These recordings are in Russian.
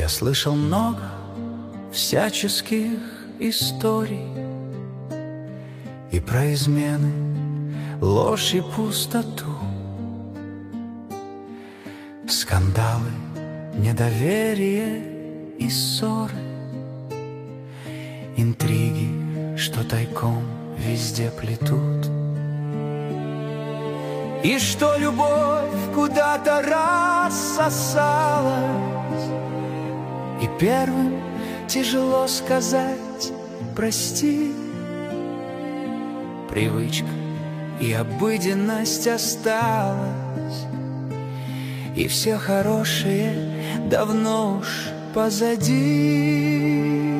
Я слышал много всяческих историй и про измены, ложь и пустоту, скандалы, недоверие и ссоры, интриги, что тайком везде плетут, и что любовь куда-то рассосалась, и первым тяжело сказать «прости». Привычка и обыденность осталась, и все хорошее давно уж позади.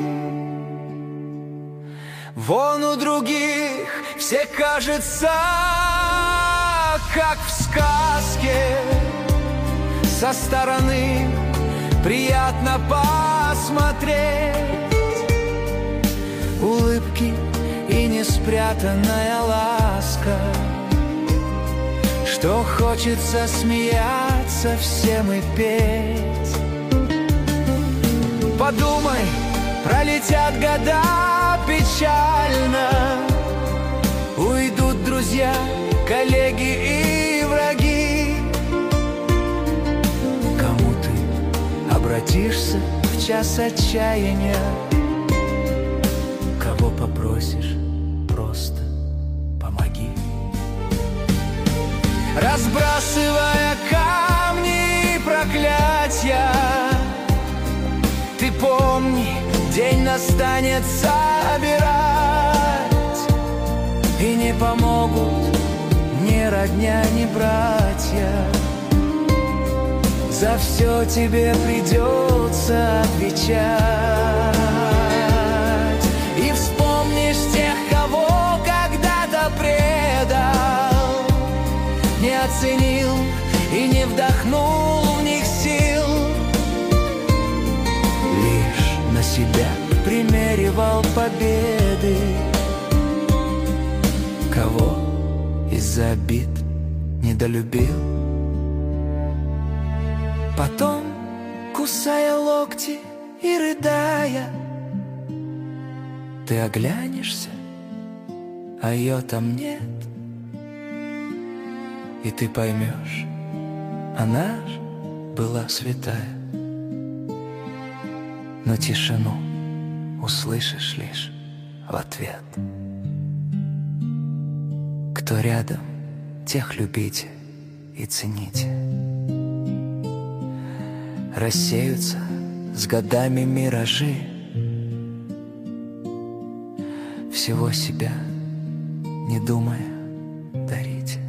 Вон у других все кажется, как в сказке, со стороны приятно посмотреть. Улыбки и неспрятанная ласка, что хочется смеяться всем и петь. Подумай, пролетят года печально, уйдут друзья, коллеги и враги. Кому ты обратишься в час отчаяния? Кого попросишь, просто помоги. Разбрасывая камни и проклятия, ты помни, день настанет собирать, и не помогут ни родня, ни братья. За все тебе придется отвечать. И вспомнишь тех, кого когда-то предал, не оценил и не вдохнул в них сил, лишь на себя примеривал победы. Кого из-за обид недолюбил, потом, кусая локти и рыдая, ты оглянешься, а ее там нет, и ты поймешь, она ж была святая. Но тишину услышишь лишь в ответ. Кто рядом, тех любите и цените. Рассеются с годами миражи, всего себя, не думая, дарите.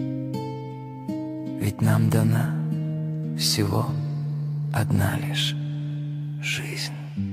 Ведь нам дана всего одна лишь жизнь.